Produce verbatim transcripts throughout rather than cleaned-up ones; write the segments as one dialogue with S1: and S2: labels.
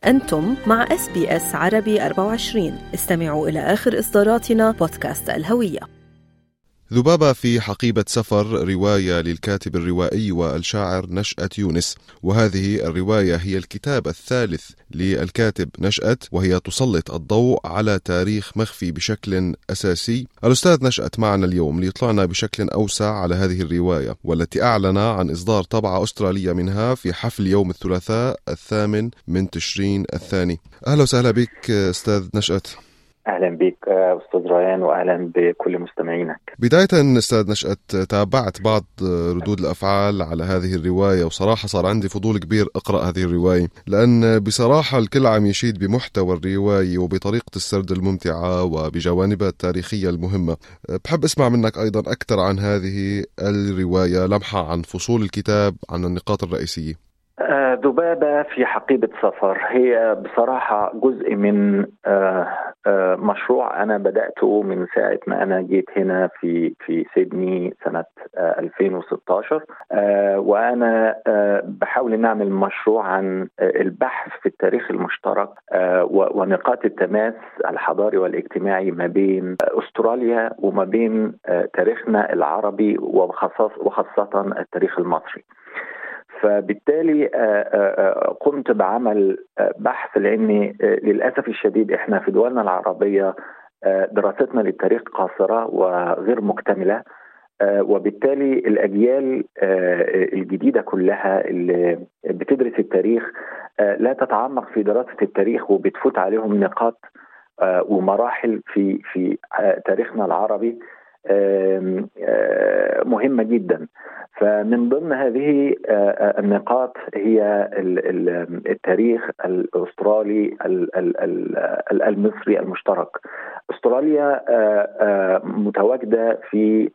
S1: أنتم مع إس بي إس عربي أربعة وعشرين. استمعوا إلى آخر إصداراتنا بودكاست الهوية.
S2: ذبابة في حقيبة سفر، رواية للكاتب الروائي والشاعر نشأة يونس، وهذه الرواية هي الكتاب الثالث للكاتب نشأة، وهي تسلط الضوء على تاريخ مخفي بشكل أساسي. الأستاذ نشأة معنا اليوم ليطلعنا بشكل أوسع على هذه الرواية، والتي أعلن عن إصدار طبعة أسترالية منها في حفل يوم الثلاثاء الثامن من تشرين الثاني. أهلا وسهلا بك أستاذ نشأة.
S3: أهلا بك أستاذ ريان، وأهلا بكل مستمعينك.
S2: بداية أستاذ نشأة، تابعت بعض ردود الأفعال على هذه الرواية، وصراحة صار عندي فضول كبير أقرأ هذه الرواية، لأن بصراحة الكل عم يشيد بمحتوى الرواية وبطريقة السرد الممتعة وبجوانبها التاريخية المهمة. بحب أسمع منك أيضا أكثر عن هذه الرواية، لمحة عن فصول الكتاب، عن النقاط الرئيسية.
S3: ذبابة في حقيبة سفر هي بصراحة جزء من مشروع أنا بدأته من ساعة ما أنا جيت هنا في في سيدني سنة ألفين وستة عشر، وأنا بحاول نعمل مشروع عن البحث في التاريخ المشترك ونقاط التماس الحضاري والاجتماعي ما بين أستراليا وما بين تاريخنا العربي وخاصة التاريخ المصري. فبالتالي قمت بعمل بحث، لأن للأسف الشديد إحنا في دولنا العربية دراستنا للتاريخ قاصرة وغير مكتملة، وبالتالي الأجيال الجديدة كلها اللي بتدرس التاريخ لا تتعمق في دراسة التاريخ، وبتفوت عليهم نقاط ومراحل في في تاريخنا العربي مهمة جدا. فمن ضمن هذه النقاط هي التاريخ الأسترالي المصري المشترك. أستراليا متواجدة في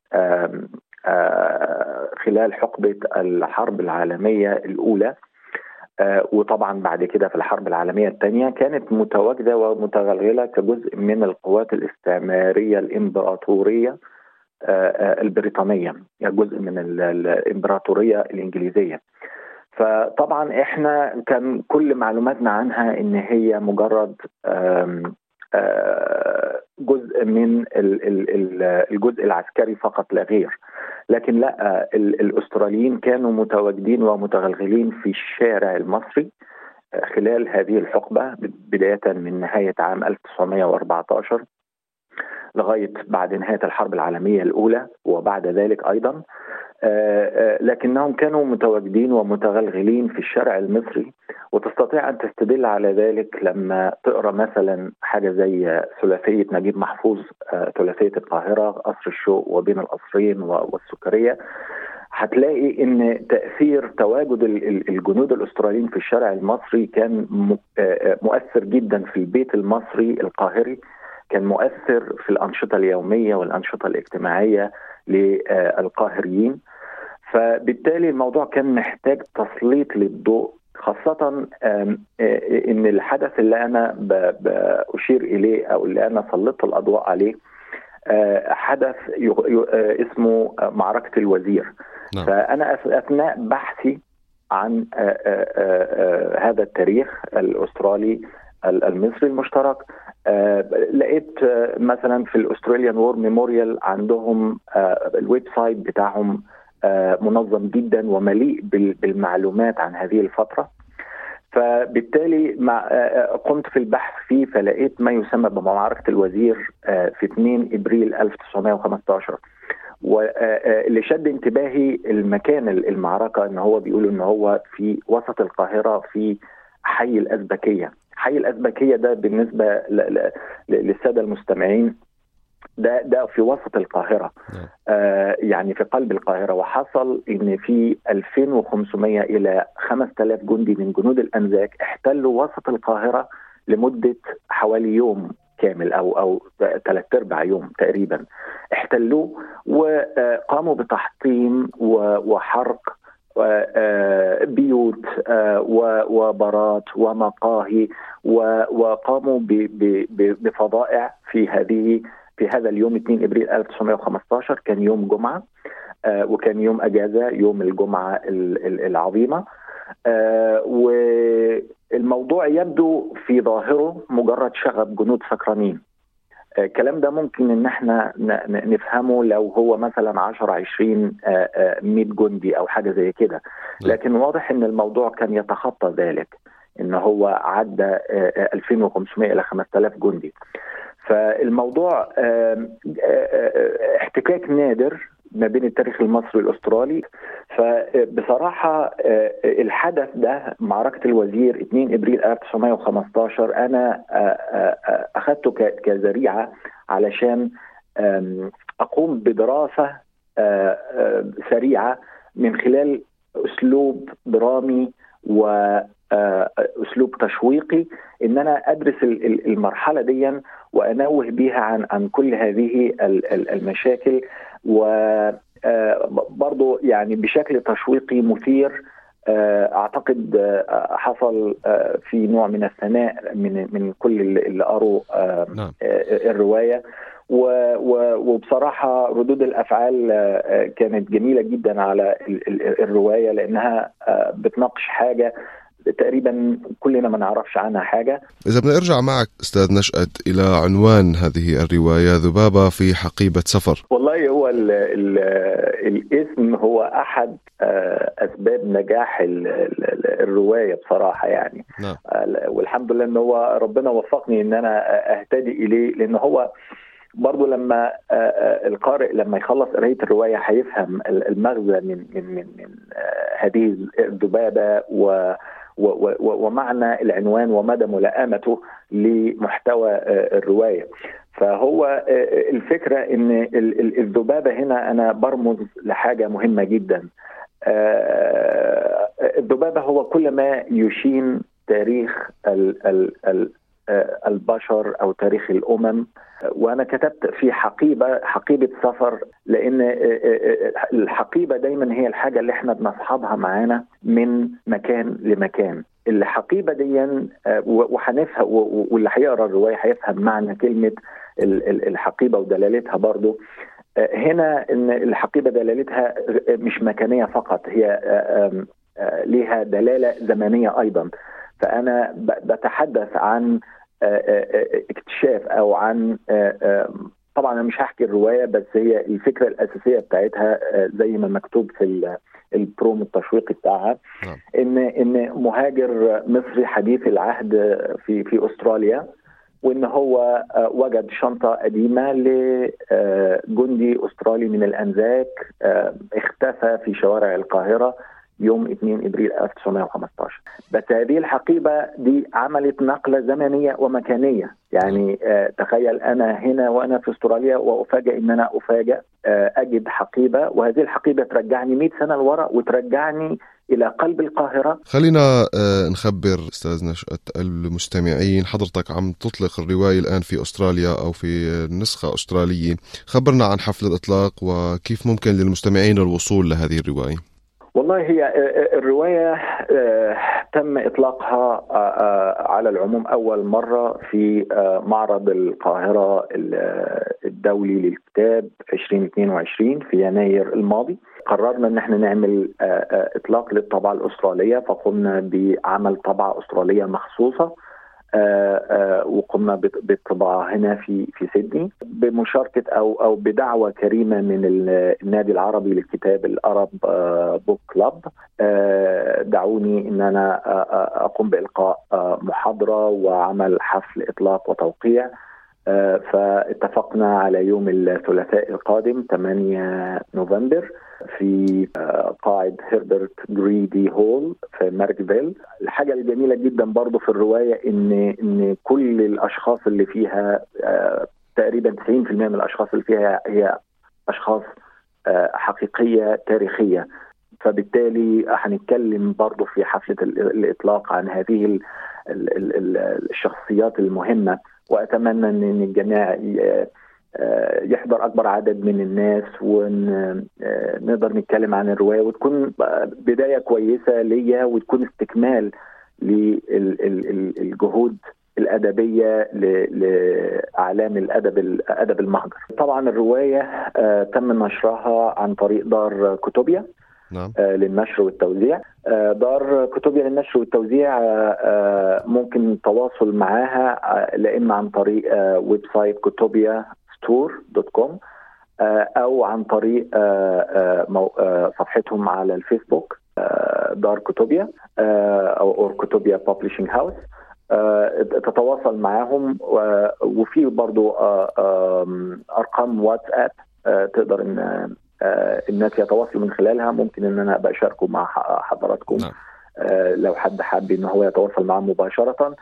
S3: خلال حقبة الحرب العالمية الأولى، وطبعا بعد كده في الحرب العالمية الثانية كانت متواجدة ومتغلغلة كجزء من القوات الاستعمارية الإمبراطورية البريطانية، جزء من الإمبراطورية الإنجليزية. فطبعا احنا كان كل معلوماتنا عنها ان هي مجرد جزء من الجزء العسكري فقط لا غير، لكن لا، الأستراليين كانوا متواجدين ومتغلغلين في الشارع المصري خلال هذه الحقبة، بداية من نهاية عام ألف وتسعمائة وأربعة عشر لغاية بعد نهاية الحرب العالمية الأولى وبعد ذلك أيضا، لكنهم كانوا متواجدين ومتغلغلين في الشارع المصري. وتستطيع أن تستدل على ذلك لما تقرأ مثلا حاجة زي ثلاثية نجيب محفوظ، ثلاثية القاهرة، قصر الشوق وبين القصرين والسكرية، هتلاقي ان تأثير تواجد الجنود الأستراليين في الشارع المصري كان مؤثر جدا في البيت المصري القاهري، كان مؤثر في الأنشطة اليومية والأنشطة الاجتماعية للقاهريين. فبالتالي الموضوع كان محتاج تسليط للضوء، خاصة ان الحدث اللي انا بأشير اليه او اللي انا سلطت الاضواء عليه حدث اسمه معركة الوزير. نعم. فانا اثناء بحثي عن هذا التاريخ الأسترالي المصري المشترك لقيت مثلا في الأستراليان وور ميموريال عندهم الويب سايت بتاعهم منظم جدا ومليء بالمعلومات عن هذه الفترة. فبالتالي قمت في البحث فيه، فلقيت ما يسمى بمعركة الوزير في اثنين إبريل ألف وتسعمائة وخمسة عشر. واللي شد انتباهي المكان المعركة، ان هو بيقولوا ان هو في وسط القاهرة في حي الأزبكية. حي الأزبكية ده بالنسبة للسادة المستمعين ده ده في وسط القاهرة، آه يعني في قلب القاهرة. وحصل ان في ألفين وخمسمائة الى خمسة آلاف جندي من جنود الأنزاك احتلوا وسط القاهرة لمدة حوالي يوم كامل او او ثلاث ارباع يوم تقريبا احتلوه، وقاموا بتحطيم وحرق بيوت وبارات ومقاهي، وقاموا بفضائع في هذه في هذا اليوم اثنين إبريل ألف وتسعمائة وخمسة عشر. كان يوم جمعة وكان يوم أجازة، يوم الجمعة العظيمة. و الموضوع يبدو في ظاهره مجرد شغب جنود سكرانين. الكلام ده ممكن ان احنا نفهمه لو هو مثلا عشرة عشرين مئة جندي او حاجة زي كده، لكن واضح ان الموضوع كان يتخطى ذلك، ان هو عدى ألفين وخمسمائة الى خمسة آلاف جندي. فالموضوع احتكاك نادر ما بين التاريخ المصري والأسترالي. فبصراحة الحدث ده معركة الوزير اثنين أبريل ألف وتسعمائة وخمسة عشر أنا أخذته كذريعة علشان أقوم بدراسة سريعة من خلال أسلوب درامي وأسلوب تشويقي، إن أنا أدرس المرحلة دي وأنوه بيها عن عن كل هذه المشاكل، وبرضو يعني بشكل تشويقي مثير. أعتقد حصل في نوع من الثناء من من كل اللي قروا الرواية، وبصراحة ردود الأفعال كانت جميلة جدا على الرواية، لأنها بتناقش حاجة تقريبا كلنا ما نعرفش عنها حاجة.
S2: إذا بنرجع معك أستاذ نشأت إلى عنوان هذه الرواية، ذبابة في حقيبة سفر.
S3: والله هو ال ال الاسم هو أحد أسباب نجاح ال ال الرواية بصراحة يعني. نعم. والحمد لله إن هو ربنا وفقني إن أنا أهتدي إليه، لأنه هو برضو لما القارئ لما يخلص قراية الرواية هيفهم المغزى من من من, من هذه الذبابة و ومعنى العنوان ومدى ملائمته لمحتوى الرواية. فهو الفكرة ان الذبابة هنا انا برمز لحاجة مهمة جدا. الذبابة هو كل ما يشين تاريخ البشر أو تاريخ الأمم. وأنا كتبت في حقيبة حقيبة سفر، لأن الحقيبة دايما هي الحاجة اللي احنا بنصحبها معانا من مكان لمكان. الحقيبة دي وحنفهم، واللي هيقرأ الرواية هيفهم معنى كلمة الحقيبة ودلالتها برضو. هنا إن الحقيبة دلالتها مش مكانية فقط، هي لها دلالة زمنية أيضا. فأنا بتحدث عن اكتشاف أو عن، طبعا أنا مش هحكي الرواية، بس هي الفكرة الأساسية بتاعتها زي ما مكتوب في البروم التشويقي بتاعها، إن إن مهاجر مصري حديث العهد في في أستراليا، وإن هو وجد شنطة قديمة لجندي أسترالي من الأنزاك اختفى في شوارع القاهرة يوم اثنين أبريل ألف وتسعمائة وخمسة عشر. بس هذه الحقيبة دي عملت نقلة زمنية ومكانية. يعني آه تخيل أنا هنا وأنا في أستراليا وأفاجأ إن أنا أفاجأ آه أجد حقيبة، وهذه الحقيبة ترجعني مئة سنة لورا وترجعني إلى قلب القاهرة.
S2: خلينا آه نخبر أستاذ نشأت المستمعين، حضرتك عم تطلق الرواية الآن في أستراليا أو في نسخة أسترالية. خبرنا عن حفل الإطلاق وكيف ممكن للمستمعين الوصول لهذه الرواية.
S3: والله هي الرواية تم إطلاقها على العموم أول مرة في معرض القاهرة الدولي للكتاب عشرين اثنين وعشرين في يناير الماضي. قررنا أن احنا نعمل إطلاق للطبعة الأسترالية، فقمنا بعمل طبعة أسترالية مخصوصة، وقمنا بالطباعة هنا في في سيدني بمشاركة أو أو بدعوة كريمة من النادي العربي للكتاب الأرب بوك كلاب. دعوني إن أنا أقوم بإلقاء محاضرة وعمل حفل إطلاق وتوقيع. فاتفقنا على يوم الثلاثاء القادم ثمانية نوفمبر في قاعة هيربرت جريدي هول في ماركفيل. الحاجة الجميلة جدا برضو في الرواية إن إن كل الأشخاص اللي فيها تقريبا تسعين بالمئة من الأشخاص اللي فيها هي أشخاص حقيقية تاريخية. فبالتالي هنتكلم برضو في حفلة الإطلاق عن هذه الشخصيات المهمة، وأتمنى أن الجميع يحضر أكبر عدد من الناس ونقدر نتكلم عن الرواية، وتكون بداية كويسة ليا وتكون استكمال للجهود الأدبية لأعلام الأدب الأدب المهجر. طبعا الرواية تم نشرها عن طريق دار كتوبيا
S2: نعم.
S3: للنشر والتوزيع. دار كتوبيا للنشر والتوزيع ممكن التواصل معها لا إما عن طريق ويب سايت كتوبيا ستور دوت كوم أو عن طريق صفحتهم على الفيسبوك دار كتوبيا أو كتوبيا بابليشنج هاوس. تتواصل معهم، وفي برضو أرقام واتساب تقدر إن الناس يتواصلوا من خلالها. ممكن إن أنا أبقى أشاركه مع حضراتكم. نعم. لو حد حابب إن هو يتواصل معه مباشرة.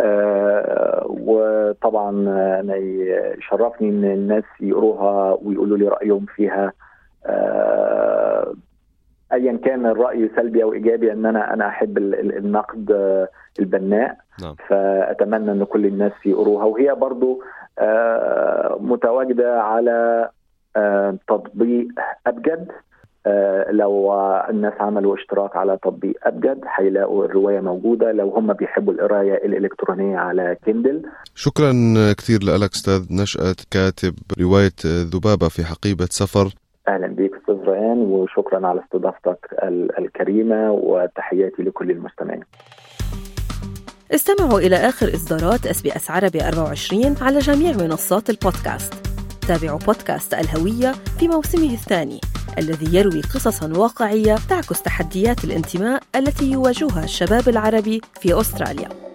S3: وطبعا أنا يشرفني إن الناس يقروها ويقولوا لي رأيهم فيها، أيا كان الرأي سلبي أو إيجابي. أن أنا أنا أحب النقد البناء. نعم. فأتمنى أن كل الناس يقروها، وهي برضو متواجدة على تطبيق أبجد. لو الناس عملوا اشتراك على تطبيق أبجد هيلاقوا الرواية موجودة، لو هم بيحبوا القراية الإلكترونية على كيندل.
S2: شكرا كثير لك أستاذ نشأت، كاتب رواية ذبابة في حقيبة سفر.
S3: أهلا بك أستاذ ريان، وشكرا على استضافتك الكريمة، وتحياتي لكل المستمعين.
S1: استمعوا إلى آخر إصدارات إس بي إس عربي أربعة وعشرين على جميع منصات البودكاست. تابعوا بودكاست الهوية في موسمه الثاني الذي يروي قصصاً واقعية تعكس تحديات الانتماء التي يواجهها الشباب العربي في أستراليا.